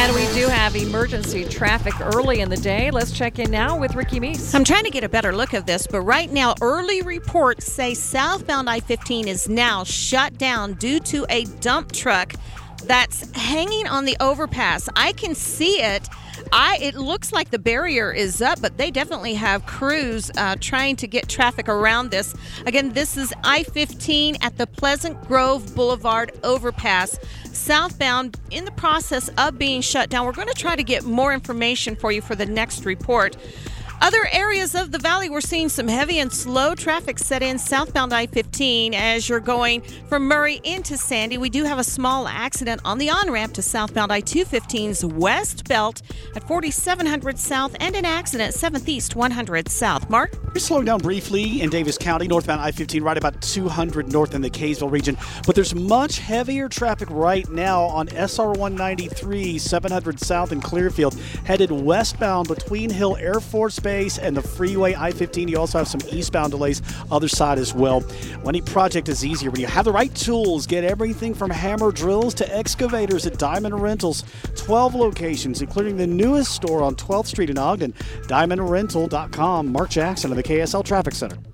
And we do have emergency traffic early in the day. Let's check in now with Ricky Meese. I'm trying to get a better look of this, but right now, early reports say southbound I-15 is now shut down due to a dump truck that's hanging on the overpass. I can see it. It looks like the barrier is up, but they definitely have crews trying to get traffic around this. Again, this is I-15 at the Pleasant Grove Boulevard overpass. Southbound in the process of being shut down. We're going to try to get more information for you for the next report. Other areas of the valley, we're seeing some heavy and slow traffic set in southbound I-15 as you're going from Murray into Sandy. We do have a small accident on the on-ramp to southbound I-215's west belt at 4700 South and an accident 7th East 100 South. Mark? We're slowing down briefly in Davis County, northbound I-15, right about 200 north in the Kaysville region. But there's much heavier traffic right now on SR-193, 700 South in Clearfield, headed westbound between Hill Air Force Base and the freeway I-15. You also have some eastbound delays other side as well. Any project is easier when you have the right tools. Get everything from hammer drills to excavators at Diamond Rentals. 12 locations, including the newest store on 12th Street in Ogden. DiamondRental.com. Mark Jackson of the KSL Traffic Center.